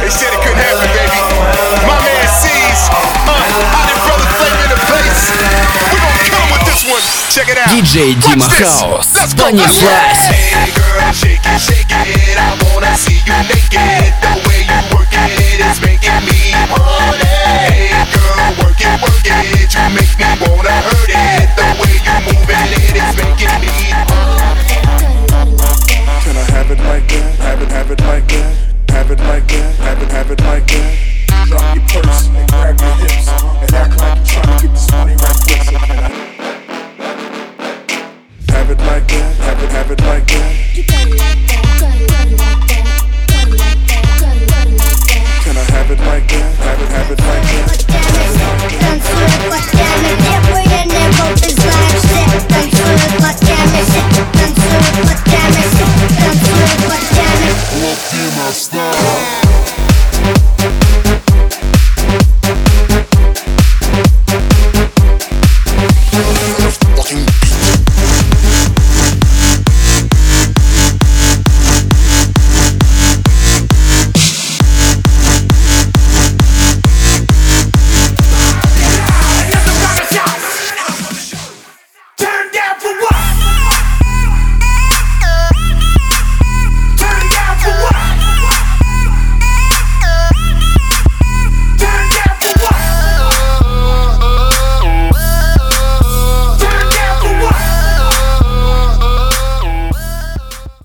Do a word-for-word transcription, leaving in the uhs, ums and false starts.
They said it couldn't happen, baby. My man sees. Uh, I did brother Flavor in the place. We gon' kill him with this one. Check it out. диджей Дима Хаус. Понеслась. Hey girl, shake it, shake it. I wanna see you naked. The way you work it is making me horny. Hey girl, work it, work it. You make me wanna hurt it. The way you moving it is making me horny. Can I have it like that? Have it, have it like that? Have it like that? Have it, have it like that? Drop your purse and grab your hips and act like you're trying to get this money right quick. So can I have it like that? Have it, have it like that? Can I have it like that? Have it, have it like that? Stop.